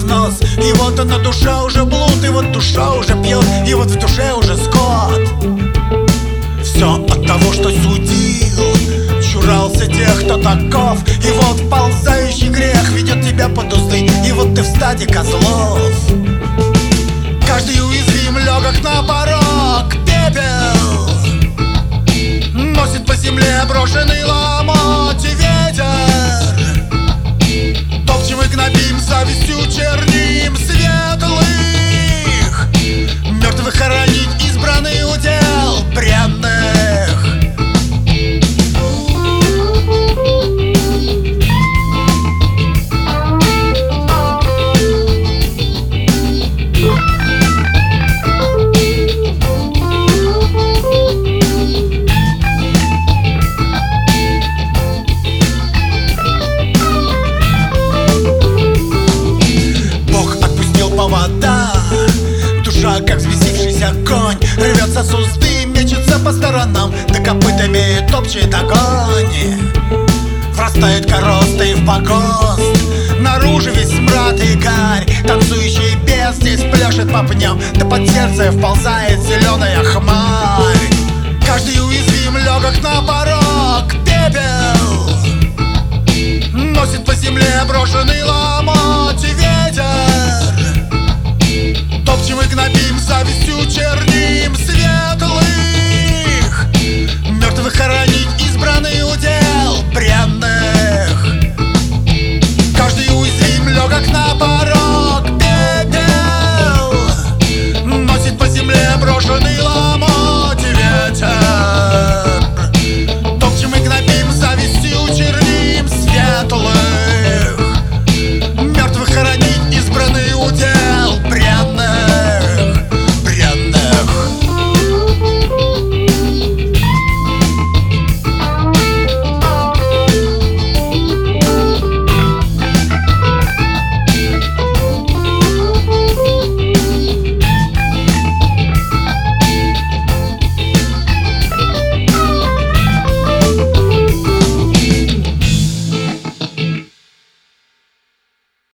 разнос. И вот на душе уже блуд, и вот душа уже пьет, и вот в душе уже скот. Все от того, что судил, чурался тех, кто таков. И вот ползающий грех ведет тебя под узды, и вот ты в стаде козлов. Каждый уязвим, легок на порог, пепел носит по земле брошенный ломоть и ветер. Топчем и гнобим, завистью черним светлых. Мертвых хоронить избранный удел бренных. Душа, как взбесившийся конь, рвется с узды, мечется по сторонам, да копытами топчет огонь. Врастает коростой в погост, наружу весь смрад и гарь. Танцующий бездни спляшет по пням, да под сердце вползает зеленая хмарь. Каждый уязвим, легок на порог, пепел носит по земле брошенный ломоть и ветер. Топчем и гнобим, завистью черним